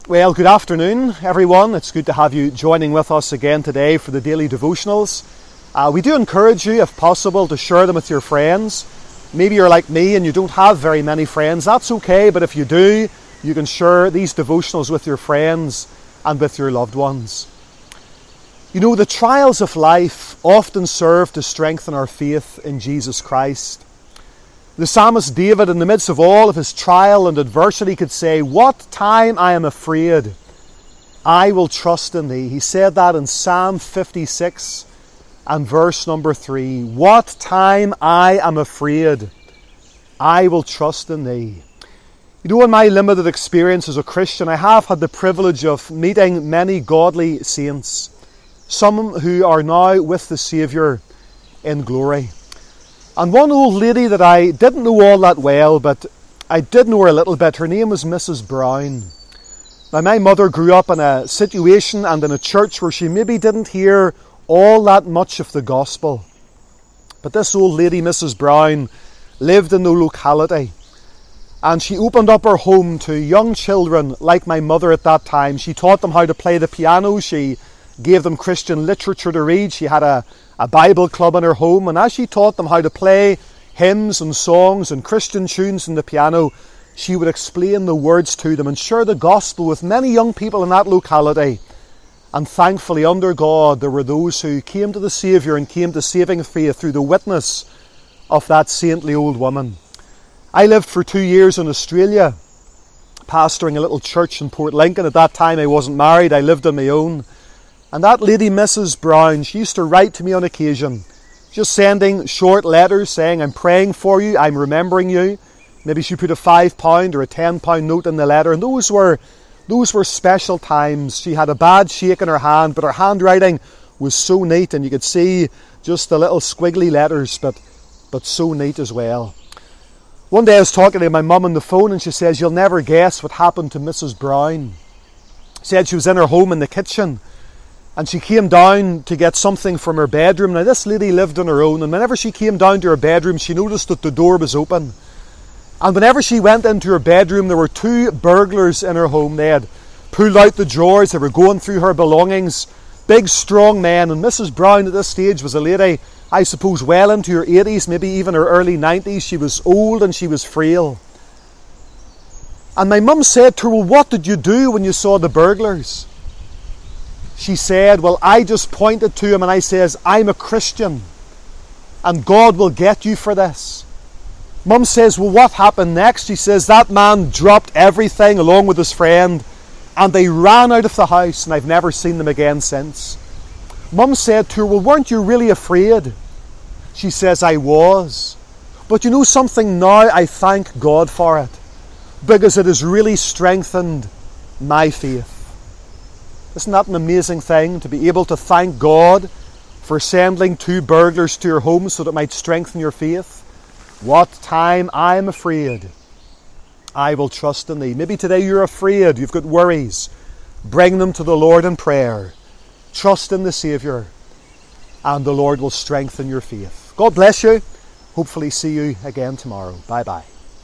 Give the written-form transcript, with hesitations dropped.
Well, good afternoon, everyone. It's good to have you joining with us again today for the daily devotionals. We do encourage you, if possible, to share them with your friends. Maybe you're like me and you don't have very many friends. That's okay, but if you do, you can share these devotionals with your friends and with your loved ones. You know, the trials of life often serve to strengthen our faith in Jesus Christ. The psalmist David, in the midst of all of his trial and adversity, could say, "What time I am afraid, I will trust in thee." He said that in Psalm 56 and verse number 3. "What time I am afraid, I will trust in thee." You know, in my limited experience as a Christian, I have had the privilege of meeting many godly saints, some who are now with the Saviour in glory. And one old lady that I didn't know all that well, but I did know her a little bit. Her name was Mrs. Brown. Now, my mother grew up in a situation and in a church where she maybe didn't hear all that much of the gospel. But this old lady, Mrs. Brown, lived in the locality. And she opened up her home to young children like my mother at that time. She taught them how to play the piano. She gave them Christian literature to read. She had a Bible club in her home, and as she taught them how to play hymns and songs and Christian tunes on the piano, she would explain the words to them and share the gospel with many young people in that locality. And thankfully, under God, there were those who came to the Saviour and came to saving faith through the witness of that saintly old woman. I lived for 2 years in Australia, pastoring a little church in Port Lincoln. At that time I wasn't married, I lived on my own. And that lady, Mrs. Brown, she used to write to me on occasion, just sending short letters saying, "I'm praying for you, I'm remembering you." Maybe she put a £5 or a £10 note in the letter, and those were special times. She had a bad shake in her hand, but her handwriting was so neat, and you could see just the little squiggly letters, but so neat as well. One day I was talking to my mum on the phone, and she says, "You'll never guess what happened to Mrs. Brown." Said she was in her home in the kitchen, and she came down to get something from her bedroom. Now, this lady lived on her own, and whenever she came down to her bedroom, she noticed that the door was open. And whenever she went into her bedroom, there were 2 burglars in her home. They had pulled out the drawers, they were going through her belongings, big, strong men. And Mrs. Brown at this stage was a lady, I suppose, well into her 80s, maybe even her early 90s. She was old and she was frail. And my mum said to her, "Well, what did you do when you saw the burglars?" She said, "Well, I just pointed to him and I says, 'I'm a Christian and God will get you for this.'" Mum says, "Well, what happened next?" She says, "That man dropped everything along with his friend and they ran out of the house, and I've never seen them again since." Mum said to her, "Well, weren't you really afraid?" She says, "I was. But you know something, now I thank God for it, because it has really strengthened my faith." Isn't that an amazing thing, to be able to thank God for sending 2 burglars to your home so that it might strengthen your faith? "What time I am afraid, I will trust in thee." Maybe today you're afraid, you've got worries. Bring them to the Lord in prayer. Trust in the Saviour, and the Lord will strengthen your faith. God bless you. Hopefully see you again tomorrow. Bye-bye.